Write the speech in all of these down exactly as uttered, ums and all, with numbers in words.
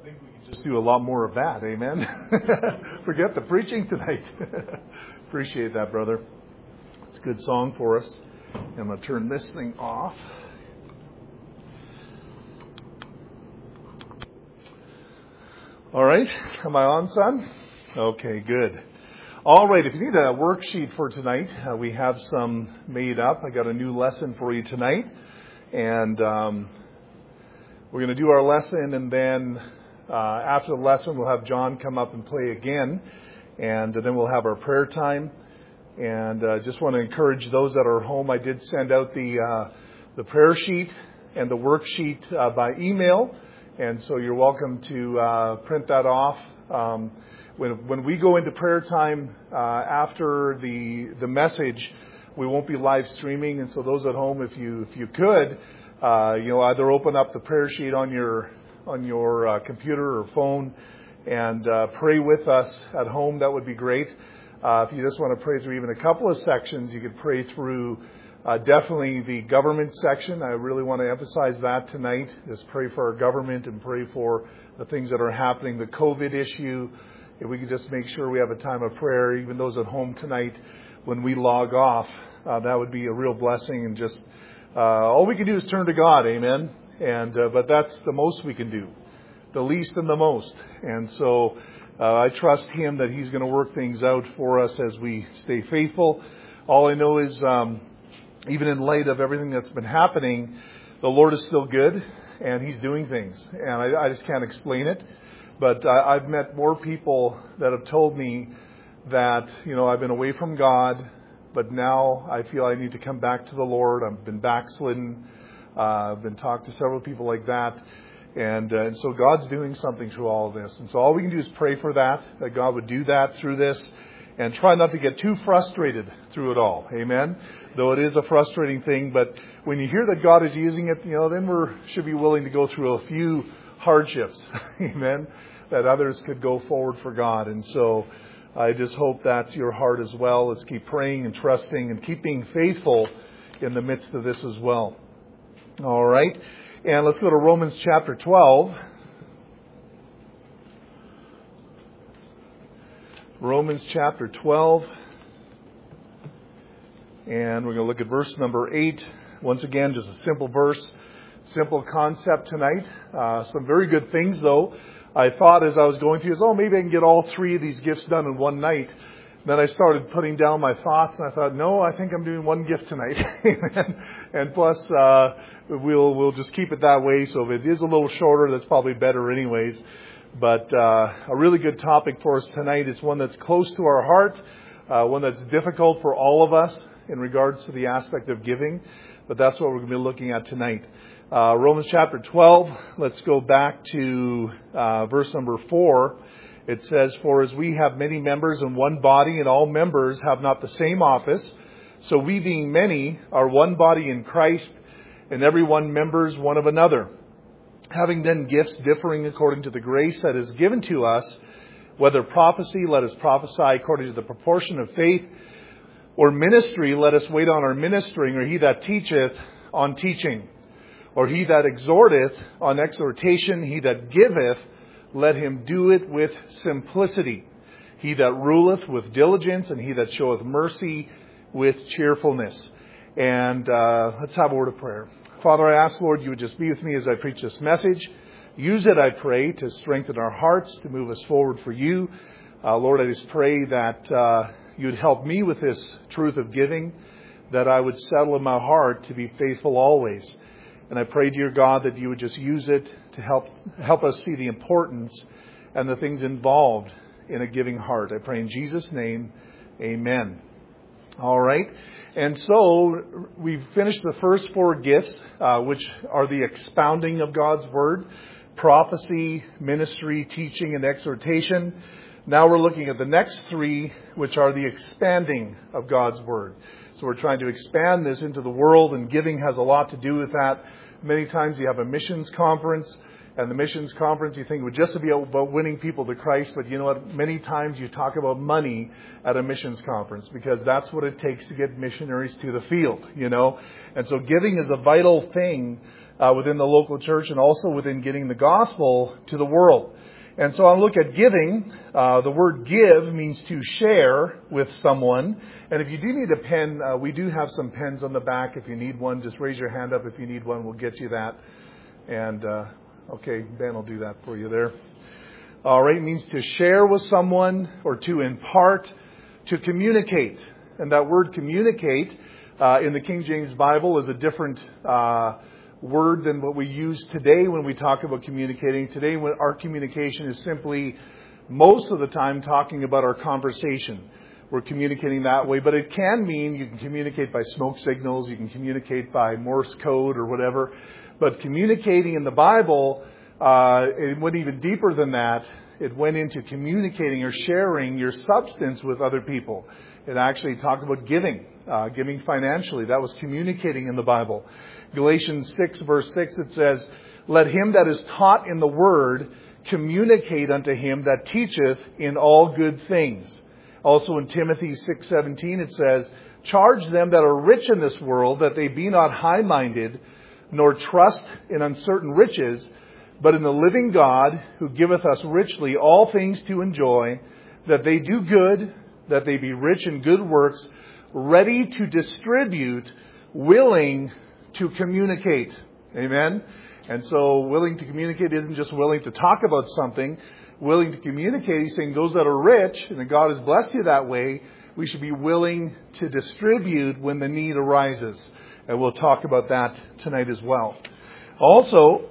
I think we can just do a lot more of that, amen? Forget the preaching tonight. Appreciate that, brother. It's a good song for us. I'm going to turn this thing off. All right. Am I on, son? Okay, good. All right. If you need a worksheet for tonight, uh, we have some made up. I got a new lesson for you tonight. And um, we're going to do our lesson, and then uh, after the lesson, we'll have John come up and play again. And then we'll have our prayer time. And I uh, just want to encourage those that are home. I did send out the uh, the prayer sheet and the worksheet uh, by email. And so you're welcome to uh, print that off. Um, when when we go into prayer time uh, after the the message, we won't be live streaming. And so those at home, if you if you could, uh, you know, either open up the prayer sheet on your on your uh, computer or phone and uh, pray with us at home. That would be great. Uh, if you just want to pray through even a couple of sections, you could pray through uh, definitely the government section. I really want to emphasize that tonight. Just pray for our government and pray for the things that are happening, the COVID issue. If we could just make sure we have a time of prayer, even those at home tonight, when we log off, uh, that would be a real blessing. And just uh, all we can do is turn to God, amen. And uh, but that's the most we can do, the least and the most. And so Uh, I trust Him that He's going to work things out for us as we stay faithful. All I know is, um, even in light of everything that's been happening, the Lord is still good, and He's doing things. And I, I just can't explain it. But I, I've met more people that have told me that, you know, I've been away from God, but now I feel I need to come back to the Lord. I've been backslidden. Uh, I've been talking to several people like that. And, uh, and so God's doing something through all of this. And so all we can do is pray for that, that God would do that through this, and try not to get too frustrated through it all. Amen? Though it is a frustrating thing, but when you hear that God is using it, you know, then we should be willing to go through a few hardships. Amen? That others could go forward for God. And so I just hope that's your heart as well. Let's keep praying and trusting and keep being faithful in the midst of this as well. All right. And let's go to Romans chapter twelve. Romans chapter twelve. And we're going to look at verse number eight. Once again, just a simple verse, simple concept tonight. Uh, some very good things, though. I thought as I was going through this, oh, maybe I can get all three of these gifts done in one night. Then I started putting down my thoughts, and I thought, no, I think I'm doing one gift tonight. And plus, uh, we'll we'll just keep it that way. So if it is a little shorter, that's probably better anyways. But uh, a really good topic for us tonight. It's one that's close to our heart, uh, one that's difficult for all of us in regards to the aspect of giving. But that's what we're going to be looking at tonight. Uh, Romans chapter twelve, let's go back to uh, verse number four. It says, "For as we have many members in one body, and all members have not the same office, so we being many are one body in Christ, and every one members one of another. Having then gifts differing according to the grace that is given to us, whether prophecy, let us prophesy according to the proportion of faith, or ministry, let us wait on our ministering, or he that teacheth on teaching, or he that exhorteth on exhortation, he that giveth, let him do it with simplicity. He that ruleth with diligence, and he that showeth mercy with cheerfulness." And uh, let's have a word of prayer. Father, I ask, Lord, you would just be with me as I preach this message. Use it, I pray, to strengthen our hearts, to move us forward for you. Uh, Lord, I just pray that uh, you would help me with this truth of giving, that I would settle in my heart to be faithful always. And I pray, dear God, that you would just use it to help help us see the importance and the things involved in a giving heart. I pray in Jesus' name, amen. All right. And so we've finished the first four gifts, uh, which are the expounding of God's Word, prophecy, ministry, teaching, and exhortation. Now we're looking at the next three, which are the expanding of God's Word. So we're trying to expand this into the world, and giving has a lot to do with that. Many times you have a missions conference, and the missions conference you think would just be about winning people to Christ, but you know what? Many times you talk about money at a missions conference, because that's what it takes to get missionaries to the field, you know. And so giving is a vital thing uh, within the local church and also within getting the gospel to the world. And so I'll look at giving. Uh, the word give means to share with someone. And if you do need a pen, uh, we do have some pens on the back. If you need one, just raise your hand up. If you need one, we'll get you that. And, uh, okay, Ben will do that for you there. All right, it means to share with someone or to impart, to communicate. And that word communicate uh, in the King James Bible is a different uh word than what we use today when we talk about communicating. Today, when our communication is simply, most of the time, talking about our conversation. We're communicating that way, but it can mean you can communicate by smoke signals, you can communicate by Morse code or whatever. But communicating in the Bible, uh, it went even deeper than that. It went into communicating or sharing your substance with other people. It actually talked about giving, uh, giving financially. That was communicating in the Bible. Galatians six verse six, it says, "Let him that is taught in the word communicate unto him that teacheth in all good things." Also in Timothy six seventeen it says, "Charge them that are rich in this world that they be not high-minded, nor trust in uncertain riches, but in the living God who giveth us richly all things to enjoy, that they do good, that they be rich in good works, ready to distribute, willing to communicate." Amen. And so willing to communicate isn't just willing to talk about something. Willing to communicate, he's saying those that are rich, and that God has blessed you that way, we should be willing to distribute when the need arises. And we'll talk about that tonight as well. Also,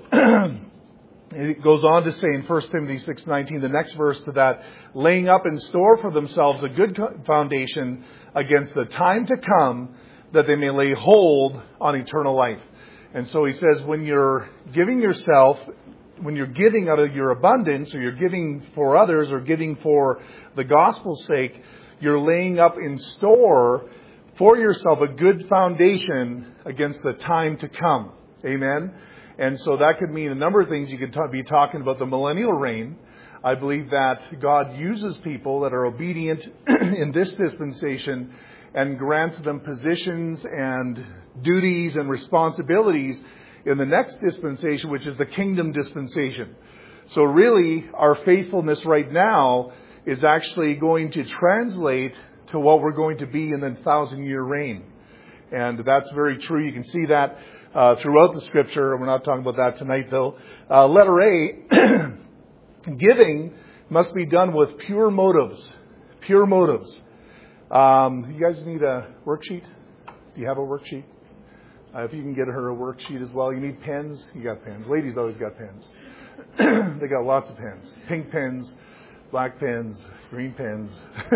it goes on to say in First Timothy six nineteen, the next verse to that, "Laying up in store for themselves a good foundation against the time to come, that they may lay hold on eternal life." And so he says, when you're giving yourself, when you're giving out of your abundance, or you're giving for others, or giving for the gospel's sake, you're laying up in store for yourself a good foundation against the time to come. Amen. And so that could mean a number of things. You could t- be talking about the millennial reign. I believe that God uses people that are obedient in this dispensation and grants them positions and duties and responsibilities in the next dispensation, which is the kingdom dispensation. So really, our faithfulness right now is actually going to translate to what we're going to be in the thousand-year reign. And that's very true. You can see that uh, throughout the Scripture. We're not talking about that tonight, though. Uh, letter A, giving must be done with pure motives. Pure motives. Um, you guys need a worksheet? Do you have a worksheet? Uh, if you can get her a worksheet as well. You need pens? You got pens. Ladies always got pens. They got lots of pens. Pink pens, black pens, green pens.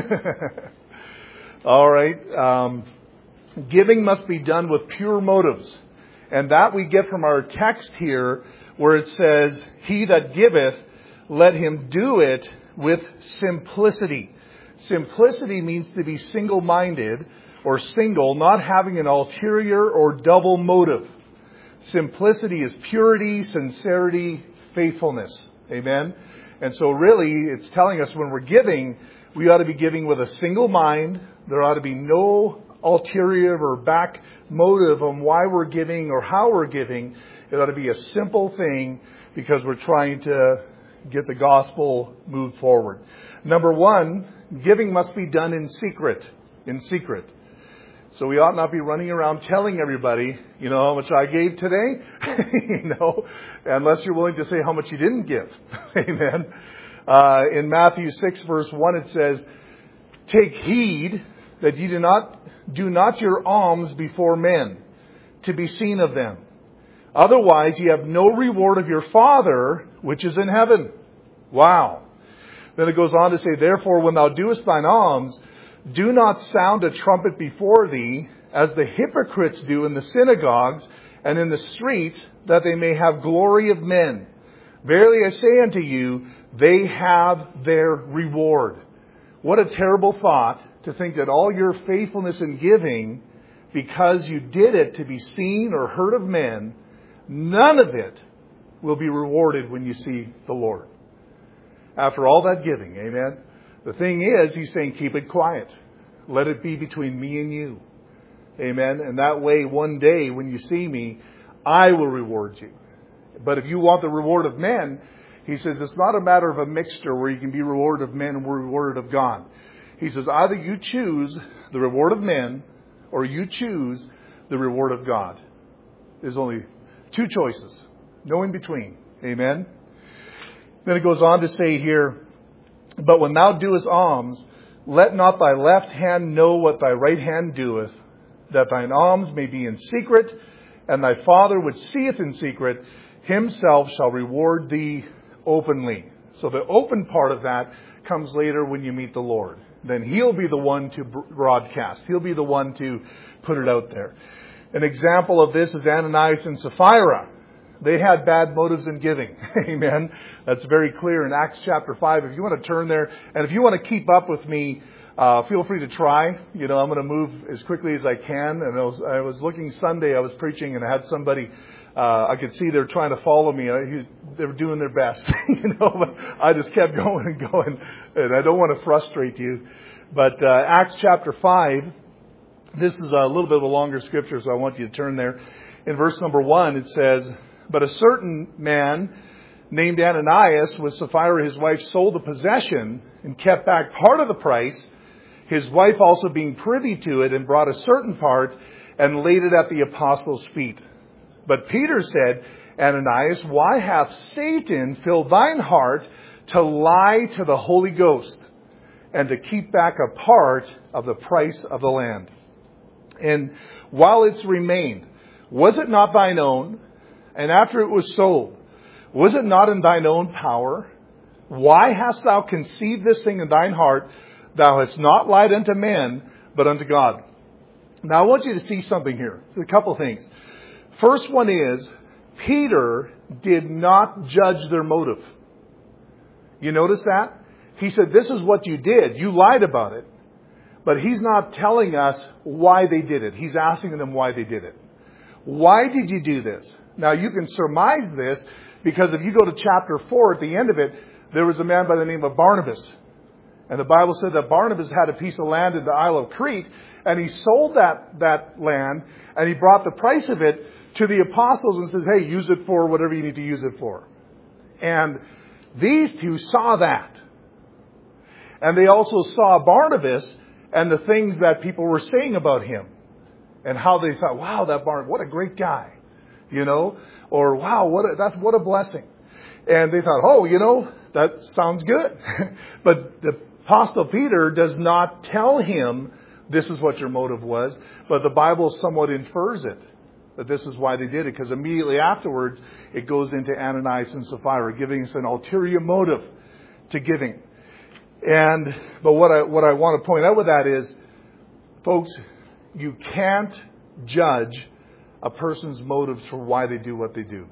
All right. Um, giving must be done with pure motives. And that we get from our text here, where it says, "He that giveth, let him do it with simplicity." Simplicity means to be single-minded or single, not having an ulterior or double motive. Simplicity is purity, sincerity, faithfulness. Amen? And so really, it's telling us when we're giving, we ought to be giving with a single mind. There ought to be no ulterior or back motive on why we're giving or how we're giving. It ought to be a simple thing because we're trying to get the gospel moved forward. Number one, giving must be done in secret. In secret. So we ought not be running around telling everybody, you know, how much I gave today. you know, unless you're willing to say how much you didn't give. Amen. Uh, in Matthew six verse one it says, "Take heed that ye do not do not your alms before men, to be seen of them. Otherwise ye have no reward of your Father which is in heaven." Wow. Then it goes on to say, "Therefore when thou doest thine alms, do not sound a trumpet before thee, as the hypocrites do in the synagogues and in the streets, that they may have glory of men. Verily I say unto you, they have their reward." What a terrible thought to think that all your faithfulness in giving, because you did it to be seen or heard of men, none of it will be rewarded when you see the Lord. After all that giving, amen? The thing is, he's saying, keep it quiet. Let it be between me and you. Amen? And that way, one day, when you see me, I will reward you. But if you want the reward of men, he says, it's not a matter of a mixture where you can be rewarded of men and rewarded of God. He says, either you choose the reward of men or you choose the reward of God. There's only two choices. No in between. Amen. Then it goes on to say here, but when thou doest alms, let not thy left hand know what thy right hand doeth, that thine alms may be in secret, and thy Father which seeth in secret, himself shall reward thee openly. So the open part of that comes later when you meet the Lord. Then He'll be the one to broadcast. He'll be the one to put it out there. An example of this is Ananias and Sapphira. They had bad motives in giving. Amen. That's very clear in Acts chapter five. If you want to turn there, and if you want to keep up with me, uh, feel free to try. You know, I'm going to move as quickly as I can. And I was, I was looking Sunday, I was preaching, and I had somebody, uh, I could see they're trying to follow me. I, they were doing their best, you know, but I just kept going and going. And I don't want to frustrate you. But uh, Acts chapter five, this is a little bit of a longer scripture, so I want you to turn there. In verse number one, it says, but a certain man named Ananias with Sapphira his wife sold a possession and kept back part of the price, his wife also being privy to it, and brought a certain part and laid it at the apostles' feet. But Peter said, Ananias, why hath Satan filled thine heart to lie to the Holy Ghost and to keep back a part of the price of the land? And while it's remained, was it not thine own? And after it was sold, was it not in thine own power? Why hast thou conceived this thing in thine heart? Thou hast not lied unto men, but unto God. Now I want you to see something here. A couple of things. First one is, Peter did not judge their motive. You notice that? He said, this is what you did. You lied about it. But he's not telling us why they did it. He's asking them why they did it. Why did you do this? Now you can surmise this because if you go to chapter four, at the end of it, there was a man by the name of Barnabas. And the Bible said that Barnabas had a piece of land in the Isle of Crete, and he sold that, that land, and he brought the price of it to the apostles and says, hey, use it for whatever you need to use it for. And these two saw that. And they also saw Barnabas and the things that people were saying about him. And how they thought, wow, that Barnabas, what a great guy. You know, or wow, what a, that's what a blessing. And they thought, oh, you know, that sounds good. But the Apostle Peter does not tell him this is what your motive was, but the Bible somewhat infers it, that this is why they did it, because immediately afterwards it goes into Ananias and Sapphira, giving us an ulterior motive to giving. And but what I what I want to point out with that is, folks, you can't judge a person's motives for why they do what they do,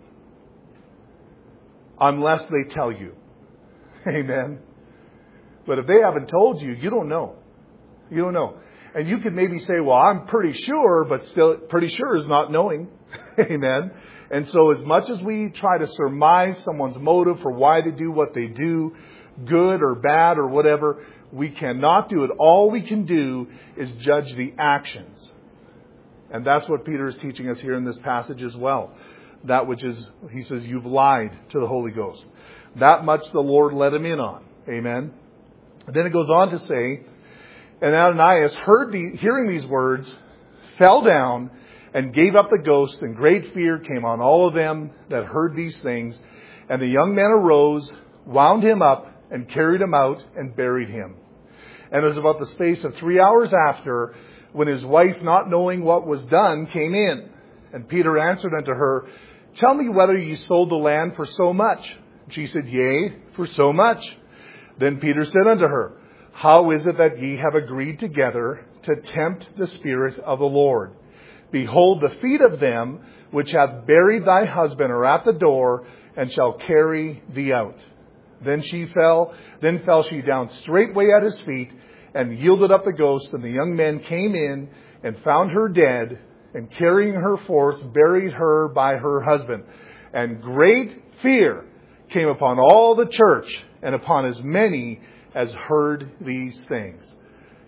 unless they tell you. Amen. But if they haven't told you, you don't know. You don't know. And you could maybe say, well, I'm pretty sure, but still pretty sure is not knowing. Amen. And so as much as we try to surmise someone's motive for why they do what they do, good or bad or whatever, we cannot do it. All we can do is judge the actions. And that's what Peter is teaching us here in this passage as well. That which is, he says, you've lied to the Holy Ghost. That much the Lord let him in on. Amen. And then it goes on to say, and Ananias heard the, hearing these words, fell down and gave up the ghost, and great fear came on all of them that heard these things. And the young men arose, wound him up, and carried him out, and buried him. And it was about the space of three hours after, when his wife, not knowing what was done, came in. And Peter answered unto her, tell me whether ye sold the land for so much. She said, yea, for so much. Then Peter said unto her, how is it that ye have agreed together to tempt the Spirit of the Lord? Behold, the feet of them which have buried thy husband are at the door, and shall carry thee out. Then she fell, then fell she down straightway at his feet, and yielded up the ghost. And the young men came in and found her dead, and carrying her forth, buried her by her husband. And great fear came upon all the church, and upon as many as heard these things.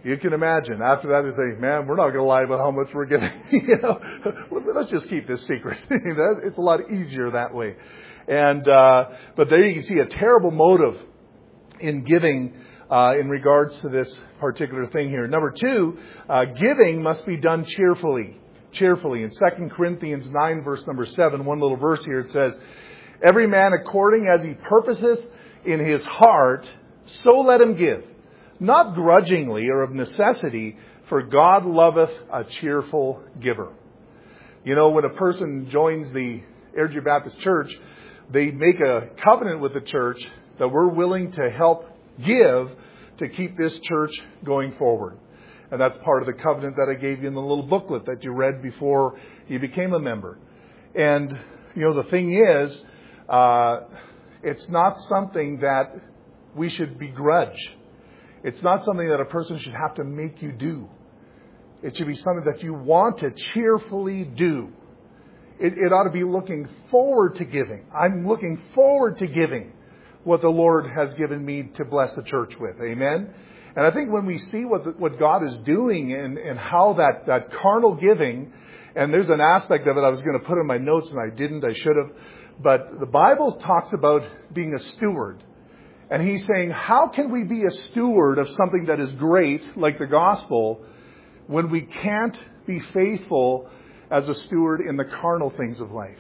You can imagine. After that, they say, man, we're not going to lie about how much we're giving. you know, let's just keep this secret. It's a lot easier that way. And uh, but there you can see a terrible motive in giving uh, in regards to this particular thing here. Number two, uh, giving must be done cheerfully. Cheerfully. In Second Corinthians nine, verse number seven, one little verse here, it says, every man according as he purposeth in his heart, so let him give. Not grudgingly or of necessity, for God loveth a cheerful giver. You know, when a person joins the Airdrie Baptist Church, they make a covenant with the church that we're willing to help give to keep this church going forward. And that's part of the covenant that I gave you in the little booklet that you read before you became a member. And, you know, the thing is, uh, it's not something that we should begrudge. It's not something that a person should have to make you do. It should be something that you want to cheerfully do. It, it ought to be looking forward to giving. I'm looking forward to giving what the Lord has given me to bless the church with. Amen? And I think when we see what the, what God is doing and, and how that, that carnal giving, and there's an aspect of it I was going to put in my notes and I didn't, I should have. But the Bible talks about being a steward. And he's saying, how can we be a steward of something that is great, like the gospel, when we can't be faithful as a steward in the carnal things of life?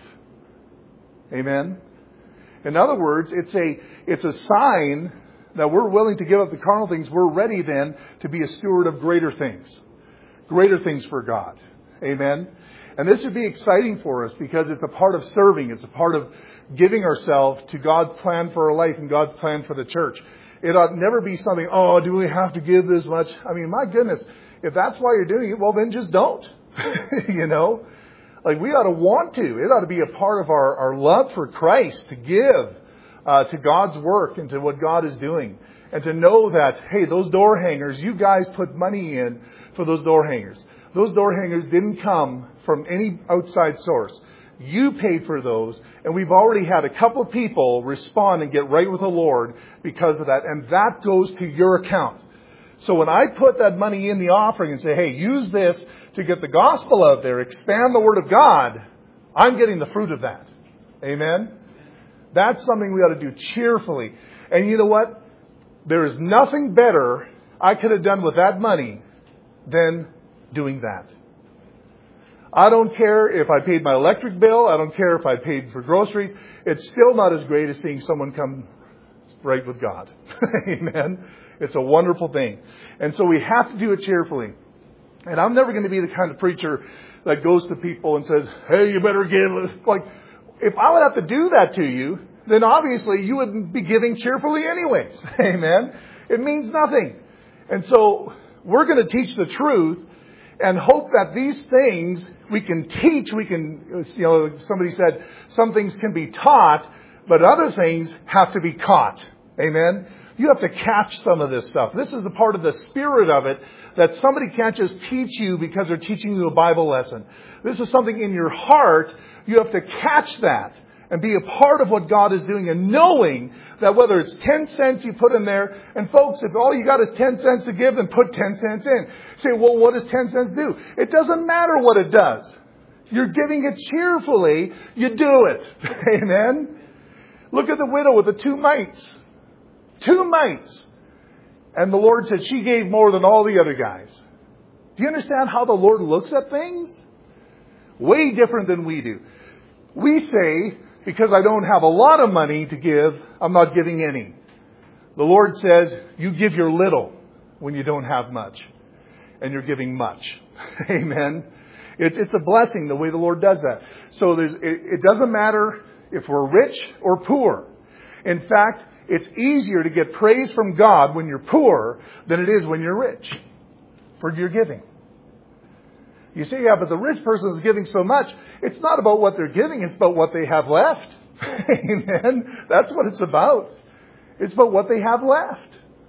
Amen? In other words, it's a, it's a sign that we're willing to give up the carnal things. We're ready then to be a steward of greater things. Greater things for God. Amen? And this should be exciting for us because it's a part of serving. It's a part of giving ourselves to God's plan for our life and God's plan for the church. It ought never be something, oh, do we have to give this much? I mean, my goodness, if that's why you're doing it, well, then just don't. you know? Like, we ought to want to. It ought to be a part of our, our love for Christ to give uh, to God's work and to what God is doing. And to know that, hey, those door hangers, you guys put money in for those door hangers. Those door hangers didn't come from any outside source. You paid for those, and we've already had a couple of people respond and get right with the Lord because of that, and that goes to your account. So when I put that money in the offering and say, hey, use this to get the gospel out there, expand the Word of God, I'm getting the fruit of that. Amen? That's something we ought to do cheerfully. And you know what? There is nothing better I could have done with that money than doing that. I don't care if I paid my electric bill. I don't care if I paid for groceries. It's still not as great as seeing someone come right with God. Amen. It's a wonderful thing. And so we have to do it cheerfully. And I'm never going to be the kind of preacher that goes to people and says, hey, you better give. Like, if I would have to do that to you, then obviously you wouldn't be giving cheerfully anyways. Amen. It means nothing. And so we're going to teach the truth and hope that these things we can teach, we can, you know, somebody said some things can be taught, but other things have to be caught. Amen? You have to catch some of this stuff. This is the part of the spirit of it that somebody can't just teach you because they're teaching you a Bible lesson. This is something in your heart. You have to catch that and be a part of what God is doing and knowing that whether it's ten cents you put in there, and folks, if all you got is ten cents to give, then put ten cents in. Say, well, what does ten cents do? It doesn't matter what it does. You're giving it cheerfully. You do it. Amen? Look at the widow with the two mites. Two mites. And the Lord said she gave more than all the other guys. Do you understand how the Lord looks at things? Way different than we do. We say, because I don't have a lot of money to give, I'm not giving any. The Lord says, you give your little when you don't have much. And you're giving much. Amen. It, it's a blessing the way the Lord does that. So there's, it, it doesn't matter if we're rich or poor. In fact, it's easier to get praise from God when you're poor than it is when you're rich for your giving. You say, yeah, but the rich person is giving so much. It's not about what they're giving. It's about what they have left. Amen. That's what it's about. It's about what they have left.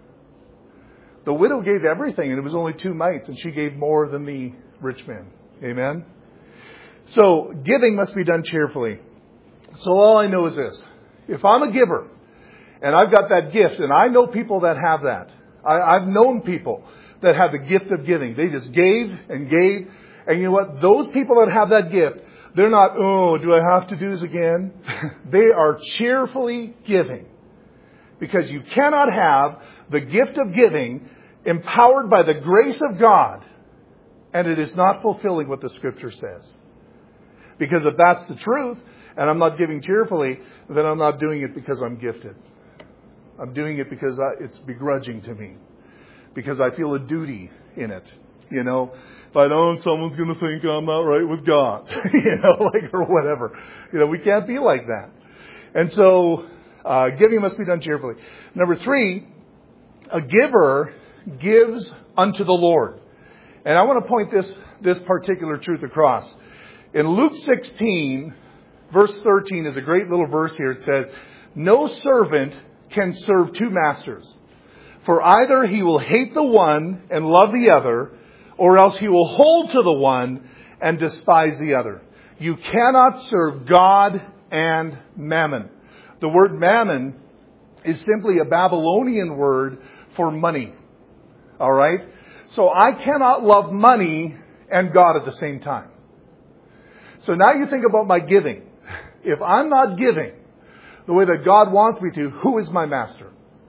The widow gave everything, and it was only two mites, and she gave more than the rich man. Amen. So giving must be done cheerfully. So all I know is this. If I'm a giver, and I've got that gift, and I know people that have that. I, I've known people that have the gift of giving. They just gave and gave. And you know what? Those people that have that gift, they're not, oh, do I have to do this again? They are cheerfully giving. Because you cannot have the gift of giving empowered by the grace of God, and it is not fulfilling what the Scripture says. Because if that's the truth, and I'm not giving cheerfully, then I'm not doing it because I'm gifted. I'm doing it because I, it's begrudging to me. Because I feel a duty in it. You know, if I don't, someone's going to think I'm not right with God. you know, like, or whatever. You know, we can't be like that. And so, uh, giving must be done cheerfully. Number three, a giver gives unto the Lord. And I want to point this, this particular truth across. In Luke sixteen, verse thirteen is a great little verse here. It says, no servant can serve two masters. For either he will hate the one and love the other, or else he will hold to the one and despise the other. You cannot serve God and mammon. The word mammon is simply a Babylonian word for money. All right? So I cannot love money and God at the same time. So now you think about my giving. If I'm not giving the way that God wants me to, who is my master?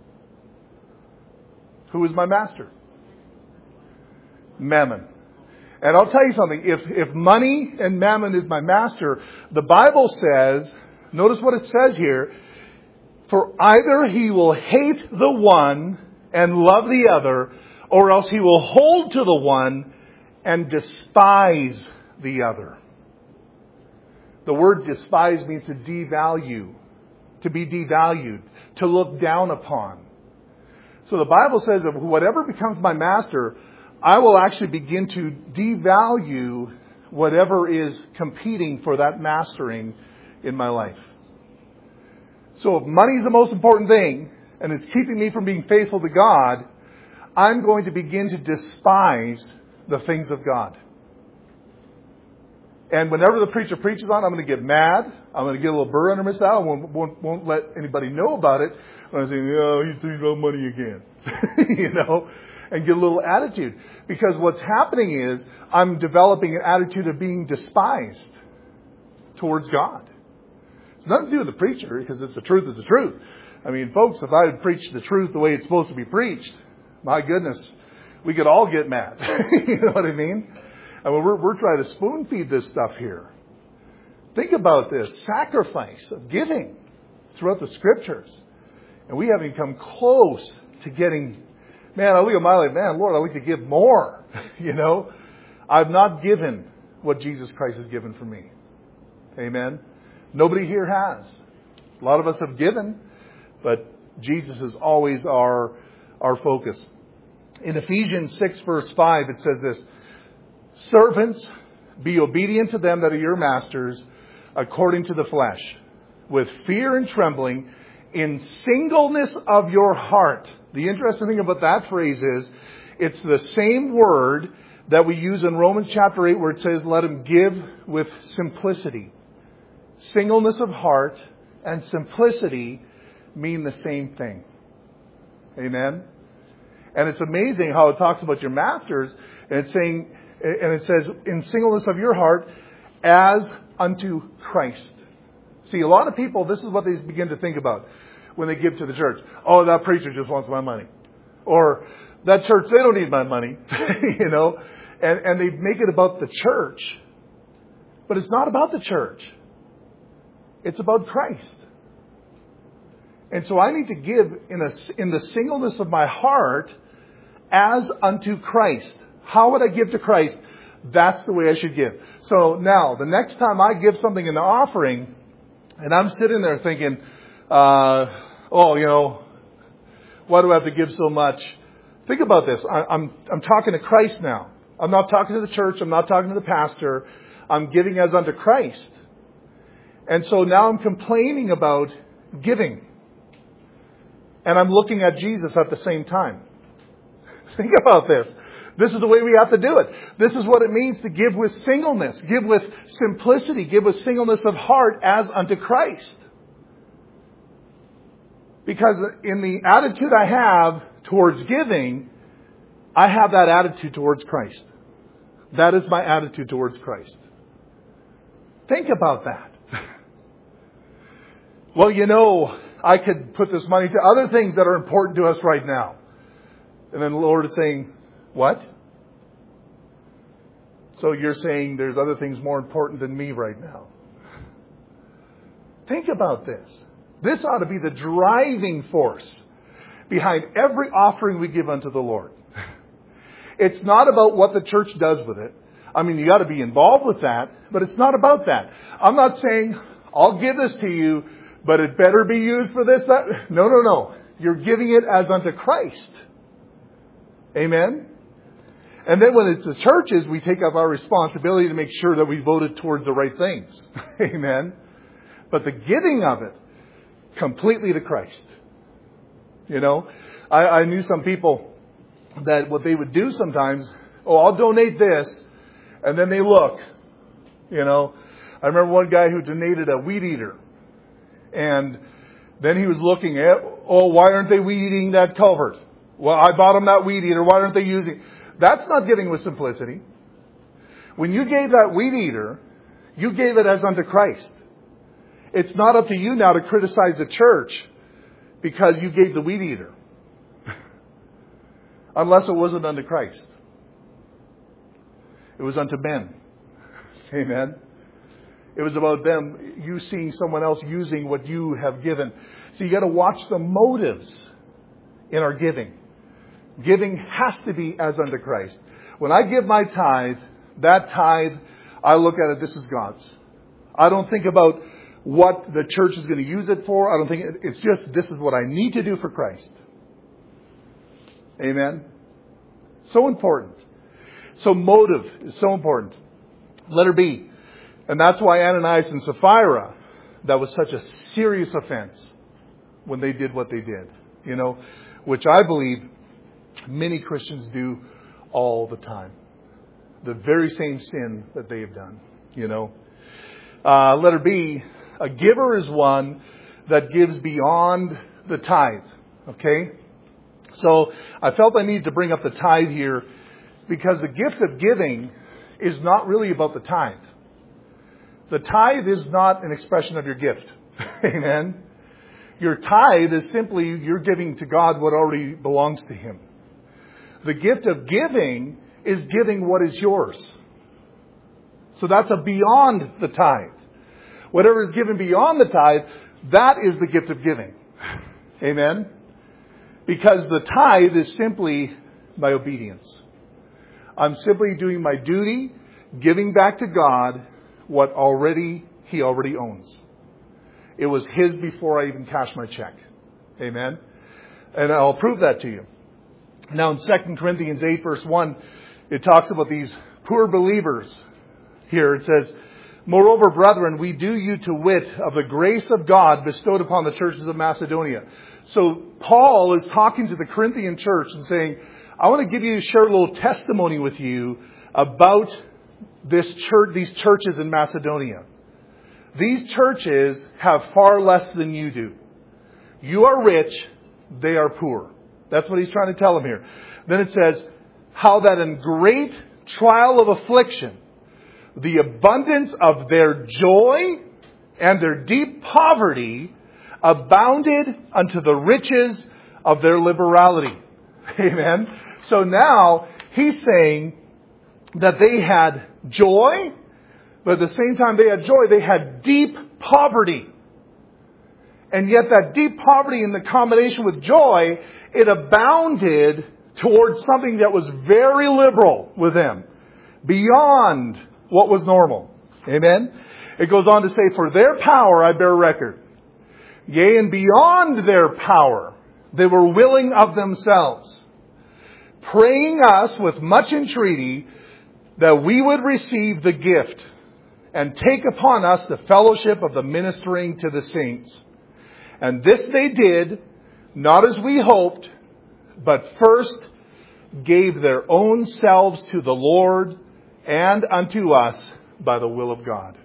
Who is my master? Mammon. And I'll tell you something. If, if money and mammon is my master, the Bible says, notice what it says here, for either he will hate the one and love the other, or else he will hold to the one and despise the other. The word despise means to devalue, to be devalued, to look down upon. So the Bible says that whatever becomes my master, I will actually begin to devalue whatever is competing for that mastering in my life. So if money is the most important thing, and it's keeping me from being faithful to God, I'm going to begin to despise the things of God. And whenever the preacher preaches on it, I'm going to get mad. I'm going to get a little burr under my saddle. I won't, won't, won't let anybody know about it. And I say, oh, he's thinking about money again. you know, and get a little attitude. Because what's happening is I'm developing an attitude of being despised towards God. It's nothing to do with the preacher, because it's the truth is the truth. I mean, folks, if I had preached the truth the way it's supposed to be preached, my goodness, we could all get mad. you know what I mean? I mean, we're, we're trying to spoon feed this stuff here. Think about this sacrifice of giving throughout the Scriptures. And we haven't come close to getting, man, I look at my life, man, Lord, I'd like to give more. you know, I've not given what Jesus Christ has given for me. Amen. Nobody here has. A lot of us have given, but Jesus is always our, our focus. In Ephesians six verse five, it says this, servants, be obedient to them that are your masters according to the flesh, with fear and trembling, in singleness of your heart. The interesting thing about that phrase is, it's the same word that we use in Romans chapter eight where it says, let him give with simplicity. Singleness of heart and simplicity mean the same thing. Amen? And it's amazing how it talks about your masters, and it's saying, and it says, in singleness of your heart, as unto Christ. See, a lot of people, this is what they begin to think about when they give to the church. Oh, that preacher just wants my money. Or, that church, they don't need my money. you know? And, and they make it about the church. But it's not about the church. It's about Christ. And so I need to give in, a, in the singleness of my heart as unto Christ. How would I give to Christ? That's the way I should give. So now, the next time I give something in the offering, and I'm sitting there thinking, uh, oh, you know, why do I have to give so much? Think about this. I, I'm, I'm talking to Christ now. I'm not talking to the church. I'm not talking to the pastor. I'm giving as unto Christ. And so now I'm complaining about giving. And I'm looking at Jesus at the same time. Think about this. This is the way we have to do it. This is what it means to give with singleness. Give with simplicity. Give with singleness of heart as unto Christ. Because in the attitude I have towards giving, I have that attitude towards Christ. That is my attitude towards Christ. Think about that. Well, you know, I could put this money to other things that are important to us right now. And then the Lord is saying, what? So you're saying there's other things more important than me right now. Think about this. This ought to be the driving force behind every offering we give unto the Lord. It's not about what the church does with it. I mean, you got to be involved with that, but it's not about that. I'm not saying, I'll give this to you, but it better be used for this, that. No, no, no. You're giving it as unto Christ. Amen? And then when it's the churches, we take up our responsibility to make sure that we voted towards the right things. Amen? But the giving of it, completely to Christ. You know, I, I knew some people that what they would do sometimes, oh, I'll donate this, and then they look. You know, I remember one guy who donated a weed eater, and then he was looking at, oh, why aren't they weed eating that culvert? Well, I bought them that weed eater. Why aren't they using? That's not giving with simplicity. When you gave that weed eater, you gave it as unto Christ. It's not up to you now to criticize the church because you gave the weed eater. Unless it wasn't unto Christ. It was unto men. Amen. It was about them, you seeing someone else using what you have given. So you got to watch the motives in our giving. Giving has to be as unto Christ. When I give my tithe, that tithe, I look at it, this is God's. I don't think about what the church is going to use it for. I don't think, it's just, this is what I need to do for Christ. Amen. So important. So motive is so important. Letter B. And that's why Ananias and Sapphira, that was such a serious offense when they did what they did. You know, which I believe many Christians do all the time. The very same sin that they have done. You know. Uh, letter B. A giver is one that gives beyond the tithe. Okay? So I felt I needed to bring up the tithe here because the gift of giving is not really about the tithe. The tithe is not an expression of your gift. Amen. Your tithe is simply you're giving to God what already belongs to Him. The gift of giving is giving what is yours. So that's a beyond the tithe. Whatever is given beyond the tithe, that is the gift of giving. Amen. Because the tithe is simply my obedience. I'm simply doing my duty, giving back to God what already He already owns. It was His before I even cashed my check. Amen. And I'll prove that to you. Now in Second Corinthians eight verse one, it talks about these poor believers. Here it says, moreover, brethren, we do you to wit of the grace of God bestowed upon the churches of Macedonia. So Paul is talking to the Corinthian church and saying, I want to give you, share a little testimony with you about this church, these churches in Macedonia. These churches have far less than you do. You are rich, they are poor. That's what he's trying to tell them here. Then it says, how that in great trial of affliction, the abundance of their joy and their deep poverty abounded unto the riches of their liberality. Amen. So now he's saying that they had joy, but at the same time they had joy, they had deep poverty. And yet that deep poverty in the combination with joy, it abounded towards something that was very liberal with them. Beyond what was normal. Amen. It goes on to say, for their power I bear record. Yea, and beyond their power, they were willing of themselves, praying us with much entreaty that we would receive the gift and take upon us the fellowship of the ministering to the saints. And this they did, not as we hoped, but first gave their own selves to the Lord and unto us by the will of God.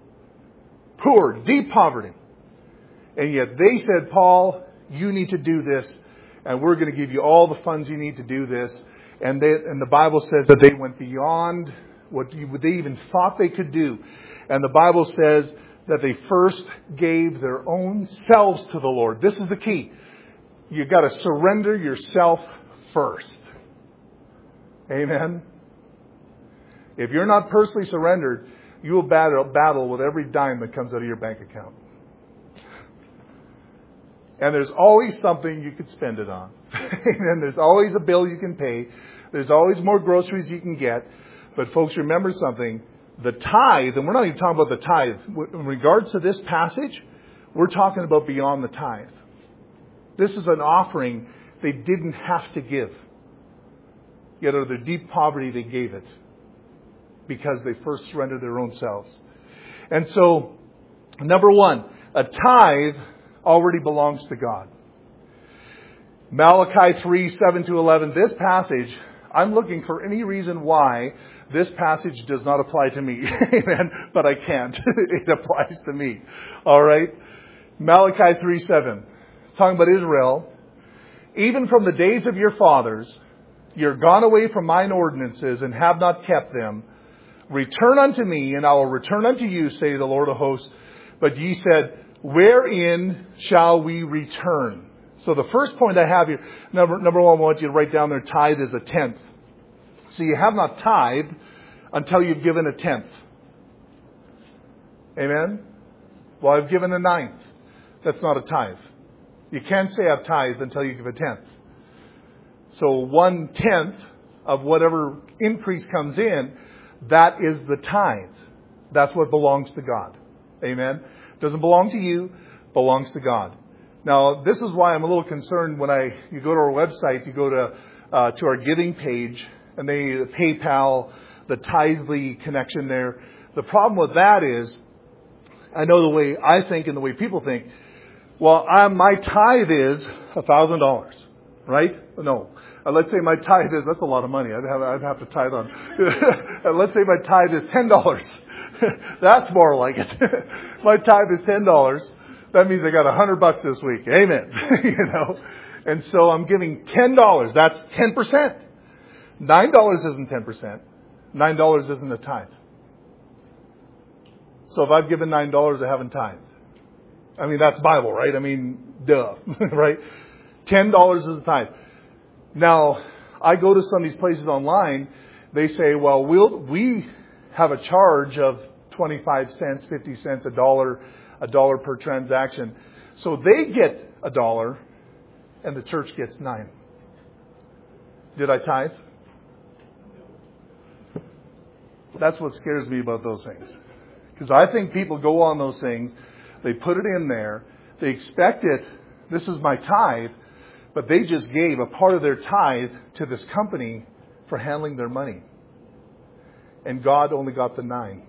Poor, deep poverty. And yet they said, Paul, you need to do this, and we're going to give you all the funds you need to do this. And they, and the Bible says that they went beyond what you, they even thought they could do. And the Bible says that they first gave their own selves to the Lord. This is the key. You've got to surrender yourself first. Amen. If you're not personally surrendered, you will battle, battle with every dime that comes out of your bank account. And there's always something you could spend it on. And there's always a bill you can pay. There's always more groceries you can get. But folks, remember something. The tithe, and we're not even talking about the tithe. In regards to this passage, we're talking about beyond the tithe. This is an offering they didn't have to give. Yet out of their deep poverty, they gave it. Because they first surrendered their own selves. And so, number one, a tithe already belongs to God. Malachi three, seven to eleven, this passage, I'm looking for any reason why this passage does not apply to me. Amen. But I can't. It applies to me. All right. Malachi three, seven. Talking about Israel. Even from the days of your fathers, you're gone away from mine ordinances and have not kept them. Return unto me, and I will return unto you, say the Lord of hosts. But ye said, wherein shall we return? So the first point I have here, number, number one, I want you to write down there, tithe is a tenth. So you have not tithed until you've given a tenth. Amen? Well, I've given a ninth. That's not a tithe. You can't say I've tithed until you give a tenth. So one tenth of whatever increase comes in, that is the tithe. That's what belongs to God. Amen? Doesn't belong to you, belongs to God. Now, this is why I'm a little concerned when I you go to our website, you go to uh, to our giving page, and they the PayPal, the Tithely connection there. The problem with that is, I know the way I think and the way people think. Well, I'm, my tithe is a thousand dollars, right? No, uh, let's say my tithe is that's a lot of money. I'd have I'd have to tithe on. uh, let's say my tithe is ten dollars. That's more like it. My tithe is ten dollars. That means I got a hundred bucks this week. Amen. You know, and so I'm giving ten dollars. That's ten percent. Nine dollars isn't ten percent. Nine dollars isn't a tithe. So if I've given nine dollars, I haven't tithed. I mean, that's Bible, right? I mean, duh, right? Ten dollars is a tithe. Now, I go to some of these places online. They say, well, we'll we have a charge of twenty-five cents, fifty cents, a dollar. A dollar per transaction. So they get a dollar and the church gets nine. Did I tithe? That's what scares me about those things. Because I think people go on those things, they put it in there, they expect it, this is my tithe, but they just gave a part of their tithe to this company for handling their money. And God only got the nine.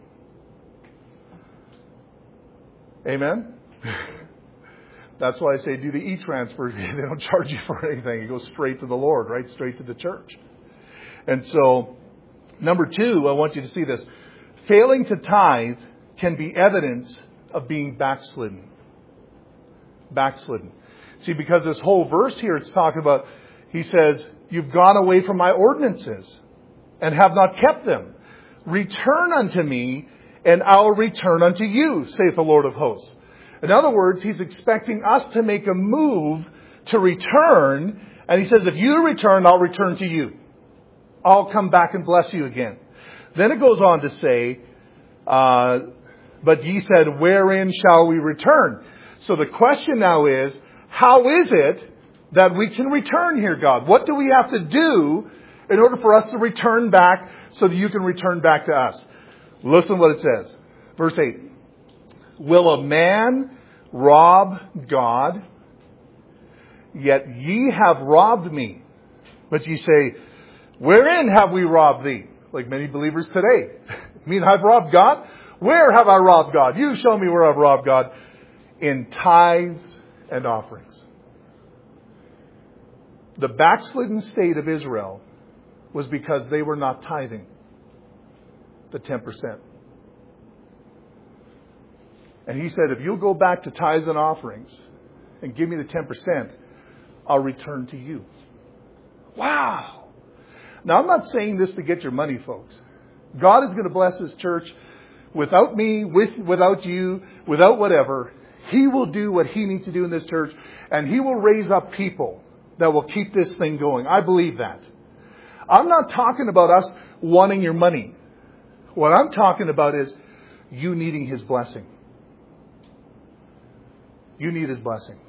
Amen? That's why I say do the e-transfer. They don't charge you for anything. It goes straight to the Lord, right? Straight to the church. And so, number two, I want you to see this. Failing to tithe can be evidence of being backslidden. Backslidden. See, because this whole verse here, it's talking about, he says, you've gone away from my ordinances and have not kept them. Return unto me, and I'll return unto you, saith the Lord of hosts. In other words, he's expecting us to make a move to return. And he says, if you return, I'll return to you. I'll come back and bless you again. Then it goes on to say, uh, but ye said, wherein shall we return? So the question now is, how is it that we can return here, God? What do we have to do in order for us to return back so that you can return back to us? Listen to what it says. Verse eight. Will a man rob God? Yet ye have robbed me. But ye say, wherein have we robbed thee? Like many believers today. I mean, I've robbed God? Where have I robbed God? You show me where I've robbed God. In tithes and offerings. The backslidden state of Israel was because they were not tithing the ten percent. And he said, if you'll go back to tithes and offerings and give me the ten percent, I'll return to you. Wow. Now, I'm not saying this to get your money, folks. God is going to bless His church without me, with, without you, without whatever. He will do what He needs to do in this church, and He will raise up people that will keep this thing going. I believe that. I'm not talking about us wanting your money. What I'm talking about is you needing His blessing. You need His blessing.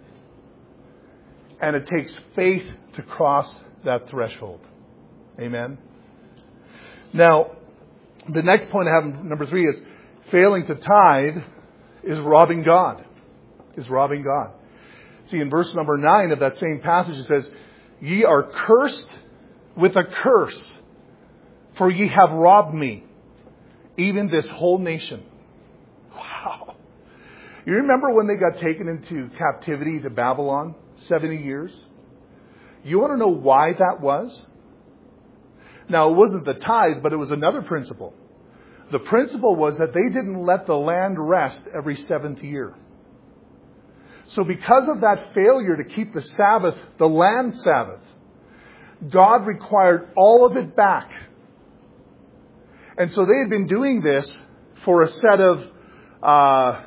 And it takes faith to cross that threshold. Amen. Now, the next point I have, number three, is failing to tithe is robbing God. Is robbing God. See, in verse number nine of that same passage, it says, "Ye are cursed with a curse, for ye have robbed me, even this whole nation." Wow. You remember when they got taken into captivity to Babylon? seventy years. You want to know why that was? Now, it wasn't the tithe, but it was another principle. The principle was that they didn't let the land rest every seventh year. So because of that failure to keep the Sabbath, the land Sabbath, God required all of it back. And so they had been doing this for a set of uh,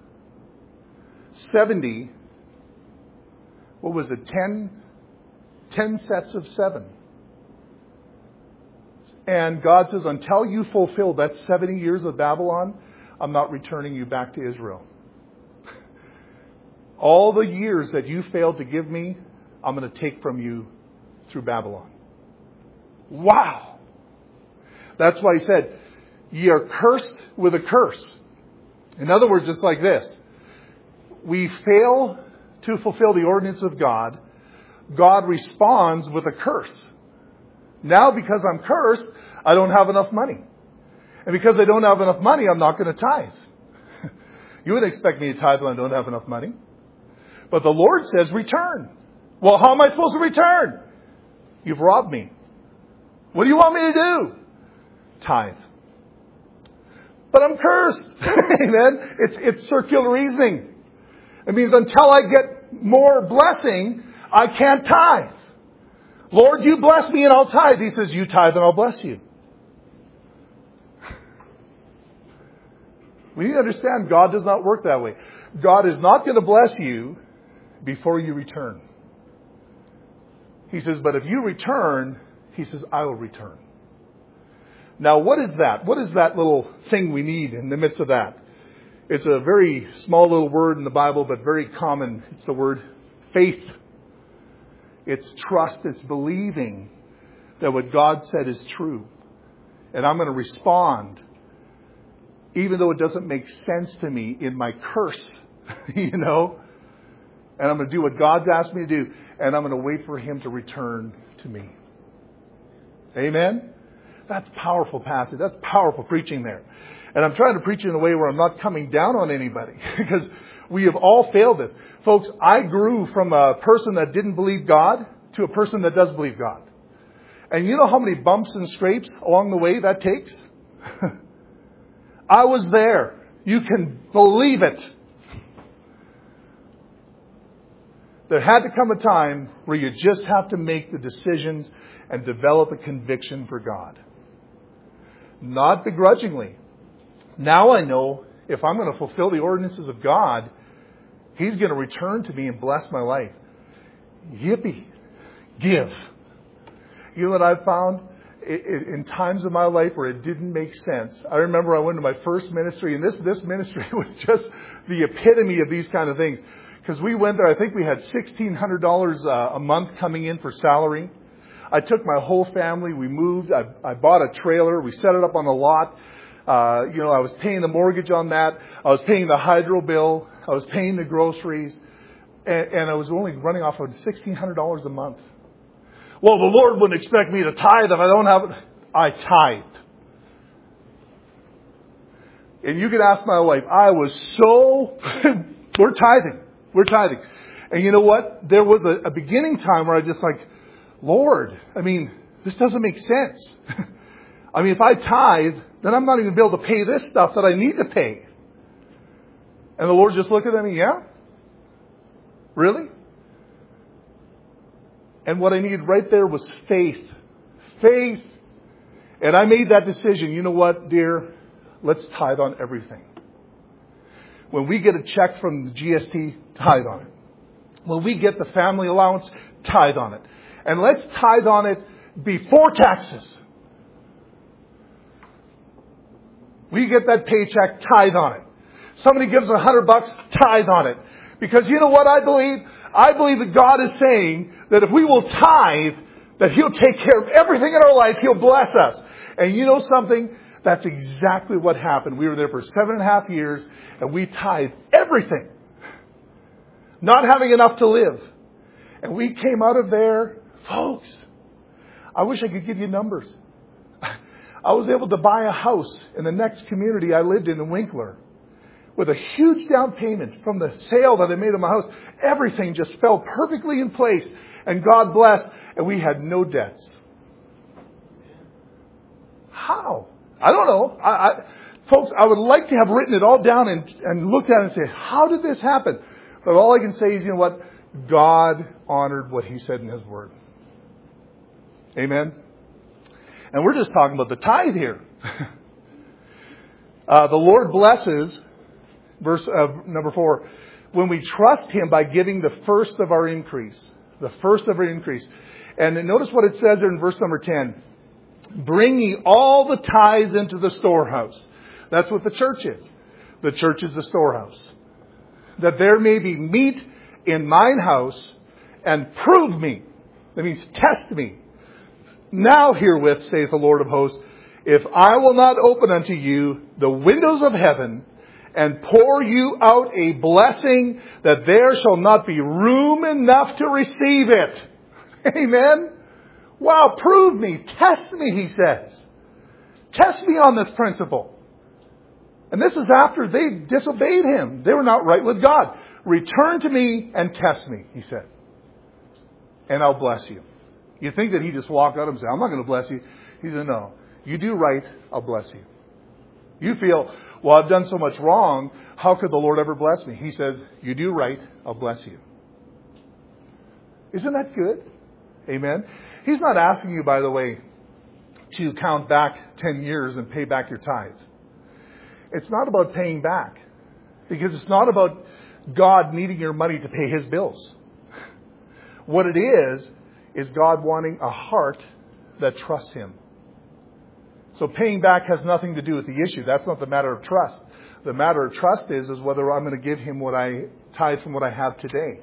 seventy, what was it, ten, ten sets of seven. And God says, until you fulfill that seventy years of Babylon, I'm not returning you back to Israel. All the years that you failed to give me, I'm going to take from you through Babylon. Wow. That's why He said, ye are cursed with a curse. In other words, it's like this. We fail to fulfill the ordinance of God. God responds with a curse. Now, because I'm cursed, I don't have enough money. And because I don't have enough money, I'm not going to tithe. You wouldn't expect me to tithe when I don't have enough money. But the Lord says, return. Well, how am I supposed to return? You've robbed me. What do you want me to do? Tithe. But I'm cursed. Amen. It's, it's circular reasoning. It means until I get more blessing, I can't tithe. Lord, you bless me and I'll tithe. He says, you tithe and I'll bless you. We need to understand God does not work that way. God is not going to bless you before you return. He says, but if you return, He says, I will return. Now, what is that? What is that little thing we need in the midst of that? It's a very small little word in the Bible, but very common. It's the word faith. It's trust. It's believing that what God said is true. And I'm going to respond, even though it doesn't make sense to me in my curse, you know. And I'm going to do what God's asked me to do. And I'm going to wait for Him to return to me. Amen? That's powerful passage. That's powerful preaching there. And I'm trying to preach in a way where I'm not coming down on anybody. Because we have all failed this. Folks, I grew from a person that didn't believe God to a person that does believe God. And you know how many bumps and scrapes along the way that takes? I was there. You can believe it. There had to come a time where you just have to make the decisions and develop a conviction for God. Not begrudgingly. Now I know if I'm going to fulfill the ordinances of God, He's going to return to me and bless my life. Yippee. Give. You know what I've found? In times of my life where it didn't make sense. I remember I went to my first ministry, and this, this ministry was just the epitome of these kind of things. Because we went there, I think we had sixteen hundred dollars a month coming in for salary. I took my whole family. We moved. I, I bought a trailer. We set it up on the lot. Uh, you know, I was paying the mortgage on that. I was paying the hydro bill. I was paying the groceries. And, and I was only running off of sixteen hundred dollars a month. Well, the Lord wouldn't expect me to tithe if I don't have it. I tithed. And you could ask my wife. I was so... we're tithing. We're tithing. And you know what? There was a, a beginning time where I just like, Lord, I mean, this doesn't make sense. I mean, if I tithe, then I'm not even going to be able to pay this stuff that I need to pay. And the Lord just looked at me, yeah? Really? And what I needed right there was faith. faith. And I made that decision. You know what, dear? Let's tithe on everything. When we get a check from the G S T, tithe on it. When we get the family allowance, tithe on it. And let's tithe on it before taxes. We get that paycheck, tithe on it. Somebody gives a hundred bucks, tithe on it. Because you know what I believe? I believe that God is saying that if we will tithe, that He'll take care of everything in our life. He'll bless us. And you know something? That's exactly what happened. We were there for seven and a half years and we tithed everything. Not having enough to live. And we came out of there, folks, I wish I could give you numbers. I was able to buy a house in the next community I lived in in Winkler with a huge down payment from the sale that I made of my house. Everything just fell perfectly in place and God blessed, and we had no debts. How? I don't know. I, I, folks, I would like to have written it all down and, and looked at it and say, how did this happen? But all I can say is, you know what? God honored what He said in His Word. Amen? And we're just talking about the tithe here. uh, the Lord blesses, verse uh, number four, when we trust Him by giving the first of our increase. The first of our increase. And notice what it says there in verse number ten. Bring ye all the tithes into the storehouse. That's what the church is. The church is the storehouse. That there may be meat in mine house, and prove me. That means test me. Now herewith, saith the Lord of hosts, if I will not open unto you the windows of heaven, and pour you out a blessing, that there shall not be room enough to receive it. Amen? Wow, prove me, test me, He says. Test me on this principle. And this is after they disobeyed Him. They were not right with God. Return to me and test me, He said. And I'll bless you. You think that He just walked out and said, I'm not going to bless you. He said, no. You do right, I'll bless you. You feel, well, I've done so much wrong. How could the Lord ever bless me? He says, you do right, I'll bless you. Isn't that good? Amen. He's not asking you, by the way, to count back ten years and pay back your tithe. It's not about paying back. Because it's not about God needing your money to pay His bills. What it is, is God wanting a heart that trusts Him. So paying back has nothing to do with the issue. That's not the matter of trust. The matter of trust is, is whether I'm going to give Him what I tithe from what I have today.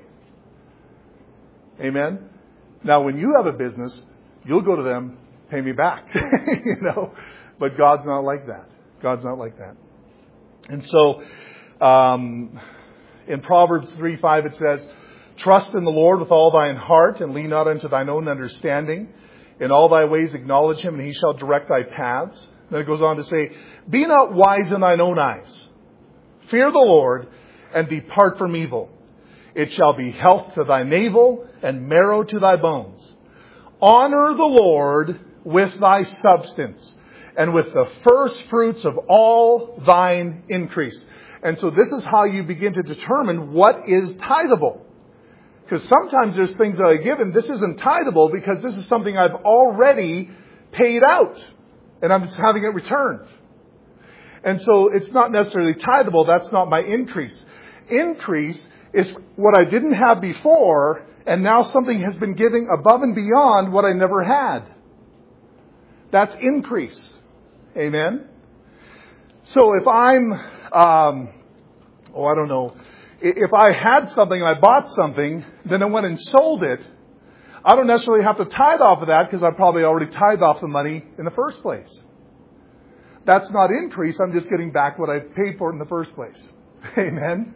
Amen? Now, when you have a business, you'll go to them, pay me back. you know, but God's not like that. God's not like that. And so, um, in Proverbs three five it says, trust in the Lord with all thine heart, and lean not unto thine own understanding. In all thy ways acknowledge Him, and He shall direct thy paths. Then it goes on to say, be not wise in thine own eyes. Fear the Lord, and depart from evil. It shall be health to thy navel, and marrow to thy bones. Honor the Lord with thy substance, and with the first fruits of all thine increase. And so this is how you begin to determine what is tithable. Because sometimes there's things that I give, and this isn't tithable because this is something I've already paid out. And I'm just having it returned. And so it's not necessarily tithable. That's not my increase. Increase is what I didn't have before, and now something has been giving above and beyond what I never had. That's increase. Amen? So if I'm, um, oh, I don't know. If I had something and I bought something, then I went and sold it, I don't necessarily have to tithe off of that because I probably already tithed off the money in the first place. That's not increase. I'm just getting back what I paid for it in the first place. Amen?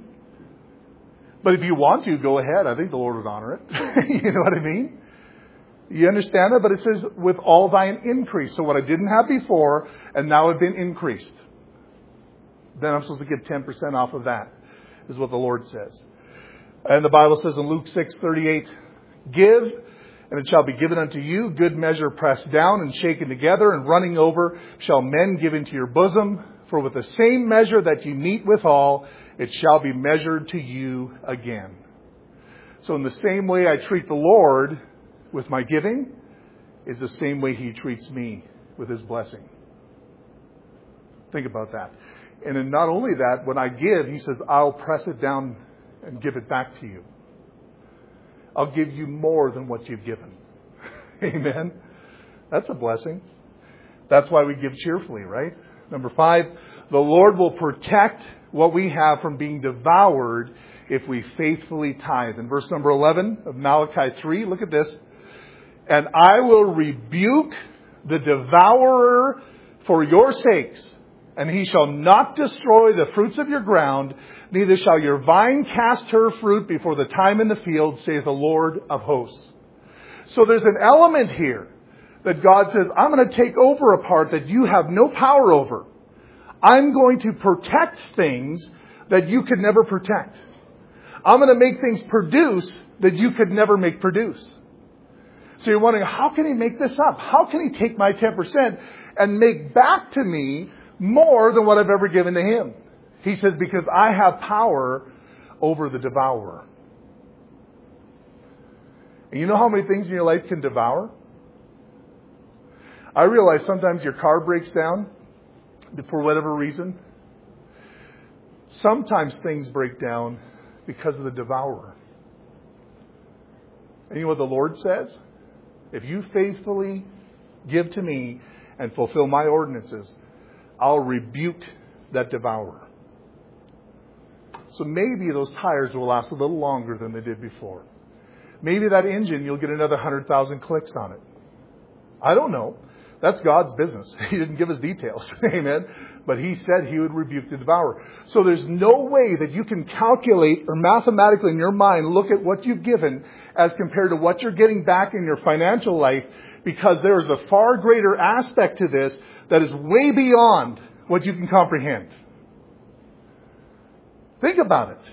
But if you want to, go ahead. I think the Lord would honor it. You know what I mean? You understand it? But it says, with all thine increase. So what I didn't have before, and now have been increased. Then I'm supposed to get ten percent off of that, is what the Lord says. And the Bible says in Luke six thirty-eight, give, and it shall be given unto you, good measure pressed down and shaken together and running over, shall men give into your bosom. For with the same measure that you meet withal, it shall be measured to you again. So in the same way I treat the Lord with my giving, is the same way He treats me with His blessing. Think about that. And then not only that, when I give, He says, I'll press it down and give it back to you. I'll give you more than what you've given. Amen. That's a blessing. That's why we give cheerfully, right? Number five, the Lord will protect what we have from being devoured if we faithfully tithe. In verse number eleven of Malachi three, look at this. And I will rebuke the devourer for your sakes, and he shall not destroy the fruits of your ground, neither shall your vine cast her fruit before the time in the field, saith the Lord of hosts. So there's an element here that God says, I'm going to take over a part that you have no power over. I'm going to protect things that you could never protect. I'm going to make things produce that you could never make produce. So you're wondering, how can He make this up? How can He take my ten percent and make back to me more than what I've ever given to Him? He says, because I have power over the devourer. And you know how many things in your life can devour? I realize sometimes your car breaks down for whatever reason. Sometimes things break down because of the devourer. And you know what the Lord says? If you faithfully give to me and fulfill my ordinances, I'll rebuke that devourer. So maybe those tires will last a little longer than they did before. Maybe that engine, you'll get another one hundred thousand clicks on it. I don't know. That's God's business. He didn't give us details. Amen. But He said He would rebuke the devourer. So there's no way that you can calculate or mathematically in your mind look at what you've given as compared to what you're getting back in your financial life, because there is a far greater aspect to this that is way beyond what you can comprehend. Think about it.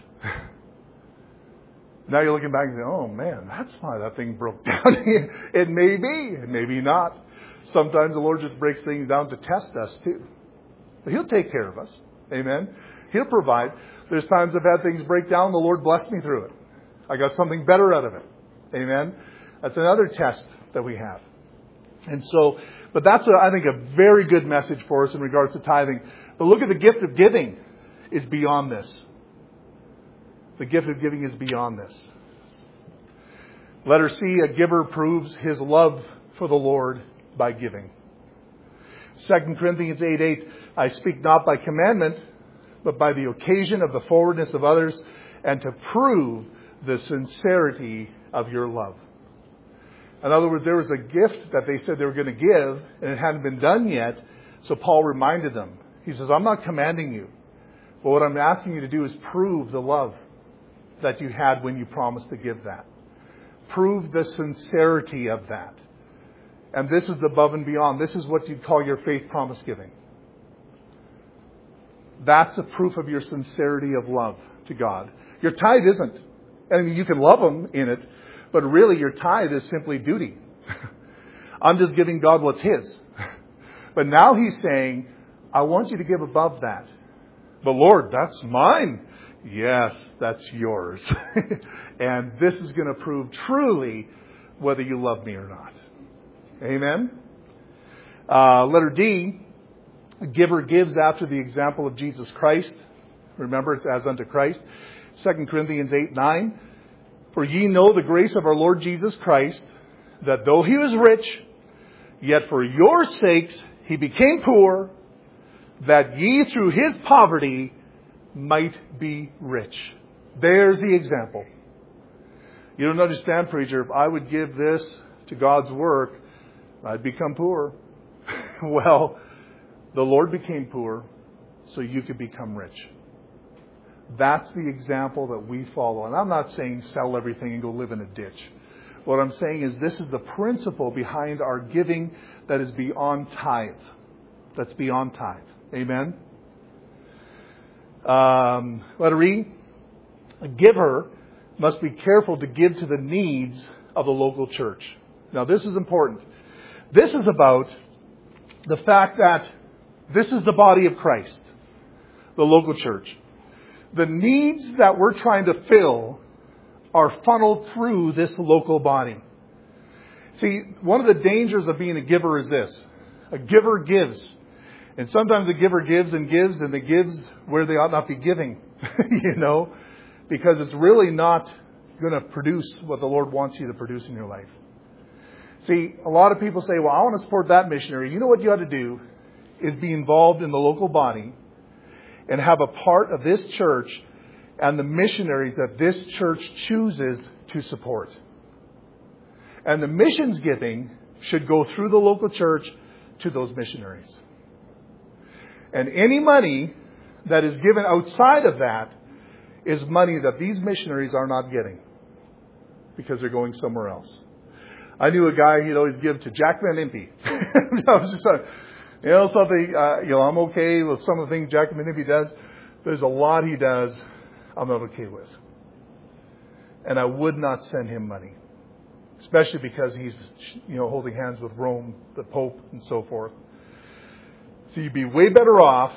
Now you're looking back and saying, oh man, that's why that thing broke down. It may be, it may be not. Sometimes the Lord just breaks things down to test us too. But He'll take care of us. Amen. He'll provide. There's times I've had things break down. The Lord blessed me through it. I got something better out of it. Amen. That's another test that we have. And so, but that's, a, I think, a very good message for us in regards to tithing. But look at the gift of giving is beyond this. The gift of giving is beyond this. Letter C, a giver proves his love for the Lord by giving. Second Corinthians eight eight, I speak not by commandment, but by the occasion of the forwardness of others, and to prove the sincerity of your love. In other words, there was a gift that they said they were going to give, and it hadn't been done yet. So Paul reminded them. He says, I'm not commanding you, but what I'm asking you to do is prove the love that you had when you promised to give that. Prove the sincerity of that. And this is above and beyond. This is what you'd call your faith promise giving. That's a proof of your sincerity of love to God. Your tithe isn't. I mean, you can love Him in it, but really your tithe is simply duty. I'm just giving God what's His. But now He's saying, I want you to give above that. But Lord, that's mine. Yes, that's yours. And this is going to prove truly whether you love me or not. Amen. Uh, letter D, a giver gives after the example of Jesus Christ. Remember, it's as unto Christ. Second Corinthians eight nine. For ye know the grace of our Lord Jesus Christ, that though He was rich, yet for your sakes He became poor, that ye through His poverty might be rich. There's the example. You don't understand, preacher. If I would give this to God's work, I'd become poor. Well, the Lord became poor so you could become rich. That's the example that we follow. And I'm not saying sell everything and go live in a ditch. What I'm saying is this is the principle behind our giving that is beyond tithe. That's beyond tithe. Amen? Um, letter E, a giver must be careful to give to the needs of the local church. Now this is important. This is about the fact that this is the body of Christ, the local church. The needs that we're trying to fill are funneled through this local body. See, one of the dangers of being a giver is this. A giver gives. And sometimes a giver gives and gives and it gives where they ought not be giving. You know, because it's really not going to produce what the Lord wants you to produce in your life. See, a lot of people say, well, I want to support that missionary. You know what you ought to do is be involved in the local body and have a part of this church and the missionaries that this church chooses to support. And the missions giving should go through the local church to those missionaries. And any money that is given outside of that is money that these missionaries are not getting because they're going somewhere else. I knew a guy, he'd always give to Jack Van Impe. I was just like, you know, something, uh, you know, I'm okay with some of the things Jack Van Impe does. There's a lot he does I'm not okay with. And I would not send him money. Especially because he's, you know, holding hands with Rome, the Pope, and so forth. So you'd be way better off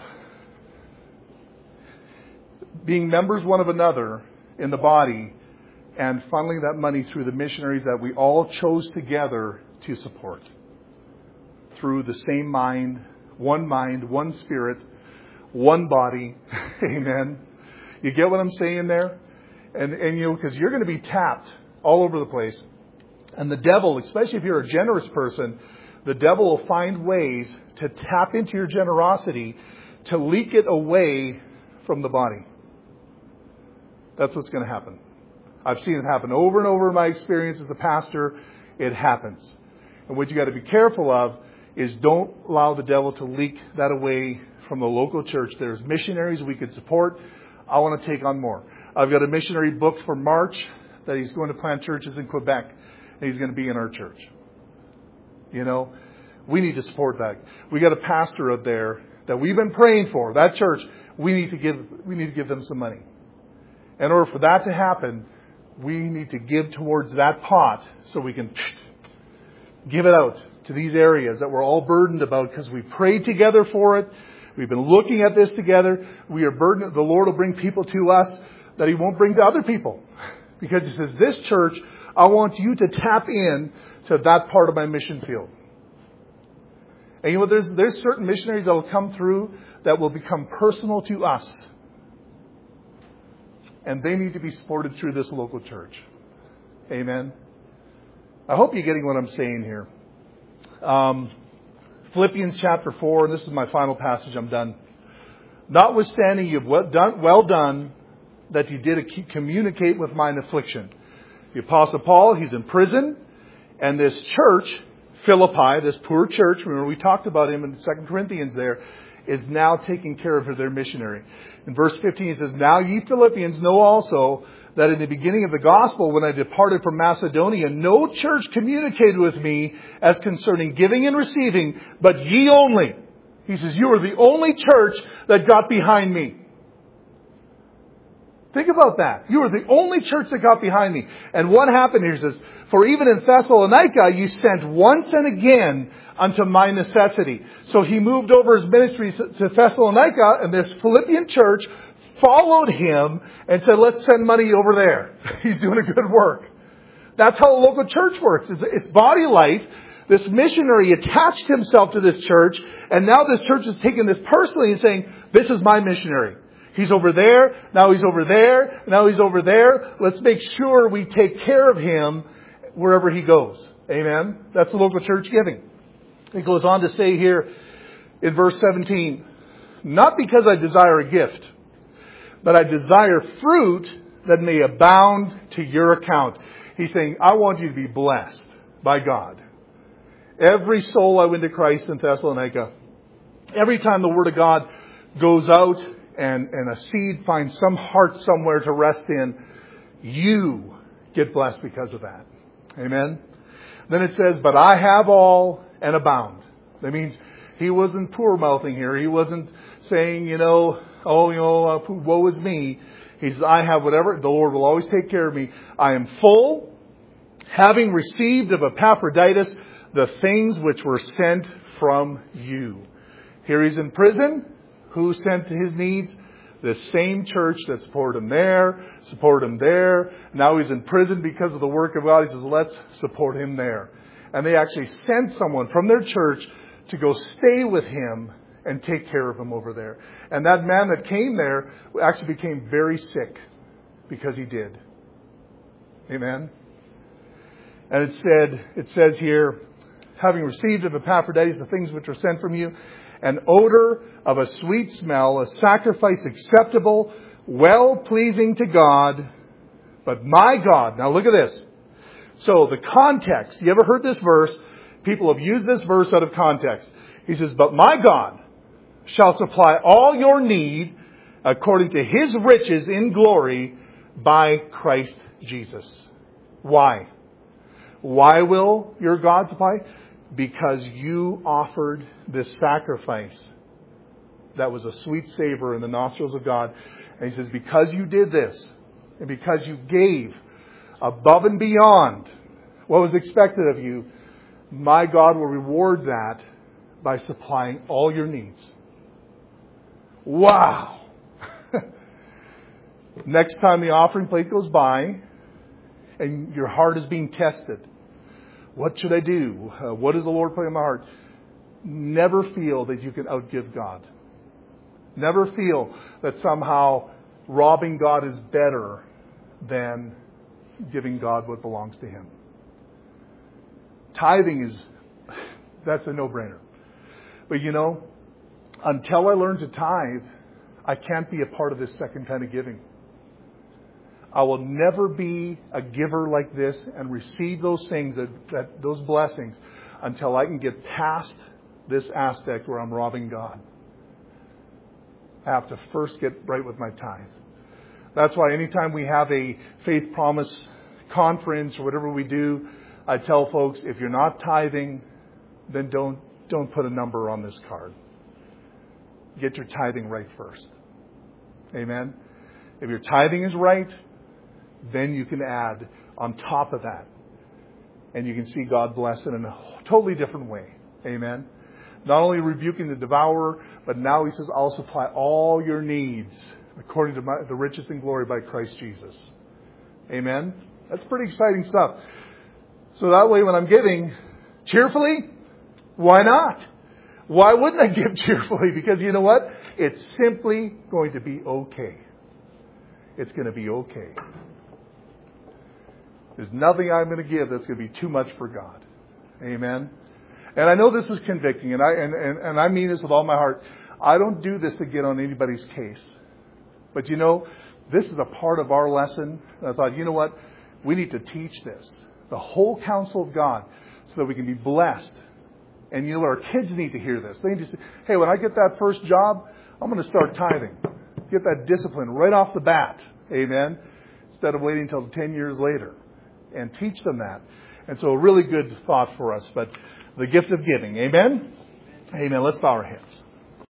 being members one of another in the body and funneling that money through the missionaries that we all chose together to support. Through the same mind, one mind, one spirit, one body. Amen. You get what I'm saying there? And, and you know, because you're going to be tapped all over the place. And the devil, especially if you're a generous person, the devil will find ways to tap into your generosity to leak it away from the body. That's what's going to happen. I've seen it happen over and over in my experience as a pastor. It happens. And what you got to be careful of is don't allow the devil to leak that away from the local church. There's missionaries we could support. I want to take on more. I've got a missionary booked for March that he's going to plant churches in Quebec. And he's going to be in our church. You know, we need to support that. We got a pastor out there that we've been praying for. That church, we need to give, we need to give them some money. In order for that to happen, we need to give towards that pot so we can give it out to these areas that we're all burdened about because we prayed together for it. We've been looking at this together. We are burdened. The Lord will bring people to us that He won't bring to other people. Because He says, this church, I want you to tap in to that part of my mission field. And you know, there's, there's certain missionaries that will come through that will become personal to us. And they need to be supported through this local church. Amen. I hope you're getting what I'm saying here. Um, Philippians chapter four, and this is my final passage, I'm done. Notwithstanding you've well done, well done that you did communicate with mine affliction. The Apostle Paul, he's in prison, and this church, Philippi, this poor church, remember we talked about him in Second Corinthians there, is now taking care of their missionary. In verse fifteen, it says, Now ye Philippians know also that in the beginning of the gospel, when I departed from Macedonia, no church communicated with me as concerning giving and receiving, but ye only. He says, you are the only church that got behind me. Think about that. You are the only church that got behind me. And what happened here says, For even in Thessalonica you sent once and again unto my necessity. So he moved over his ministry to Thessalonica, and this Philippian church followed him and said, let's send money over there. He's doing a good work. That's how a local church works. It's, it's body life. This missionary attached himself to this church, and now this church is taking this personally and saying, this is my missionary. He's over there. Now he's over there. Now he's over there. Let's make sure we take care of him wherever he goes. Amen. That's the local church giving. It goes on to say here in verse seventeen, not because I desire a gift, but I desire fruit that may abound to your account. He's saying, I want you to be blessed by God. Every soul I win to Christ in Thessalonica, every time the Word of God goes out and, and a seed finds some heart somewhere to rest in, you get blessed because of that. Amen. Then it says, but I have all and abound. That means he wasn't poor mouthing here. He wasn't saying, you know, oh, you know, uh, woe is me. He says, I have whatever. The Lord will always take care of me. I am full, having received of Epaphroditus the things which were sent from you. Here he's in prison. Who sent his needs? The same church that supported him there, supported him there. Now he's in prison because of the work of God. He says, let's support him there. And they actually sent someone from their church to go stay with him and take care of him over there. And that man that came there actually became very sick because he did. Amen. And it said, it says here, having received of Epaphroditus the things which were sent from you, an odor of a sweet smell, a sacrifice acceptable, well pleasing to God. But my God, now look at this. So the context, you ever heard this verse? People have used this verse out of context. He says, but my God shall supply all your need according to his riches in glory by Christ Jesus. Why? Why will your God supply? Because you offered this sacrifice that was a sweet savor in the nostrils of God. And he says, because you did this, and because you gave above and beyond what was expected of you, my God will reward that by supplying all your needs. Wow! Next time the offering plate goes by and your heart is being tested, what should I do? Uh, what does the Lord put in my heart? Never feel that you can outgive God. Never feel that somehow robbing God is better than giving God what belongs to Him. Tithing is, that's a no-brainer. But you know, until I learn to tithe, I can't be a part of this second kind of giving. I will never be a giver like this and receive those things, that, that those blessings, until I can get past this aspect where I'm robbing God. I have to first get right with my tithe. That's why anytime we have a faith promise conference or whatever we do, I tell folks, if you're not tithing, then don't don't put a number on this card. Get your tithing right first. Amen. If your tithing is right, then you can add on top of that. And you can see God bless it in a totally different way. Amen. Not only rebuking the devourer, but now He says, I'll supply all your needs according to my, the riches and glory by Christ Jesus. Amen. That's pretty exciting stuff. So that way when I'm giving cheerfully, why not? Why wouldn't I give cheerfully? Because you know what? It's simply going to be okay. It's going to be okay. There's nothing I'm going to give that's going to be too much for God. Amen. And I know this is convicting, and I and, and, and I mean this with all my heart. I don't do this to get on anybody's case. But you know, this is a part of our lesson. And I thought, you know what? We need to teach this. The whole counsel of God, so that we can be blessed. And you know what? Our kids need to hear this. They need to say, hey, when I get that first job, I'm going to start tithing. Get that discipline right off the bat. Amen. Instead of waiting until ten years later. And teach them that. And so a really good thought for us. But the gift of giving. Amen? Amen. Let's bow our heads.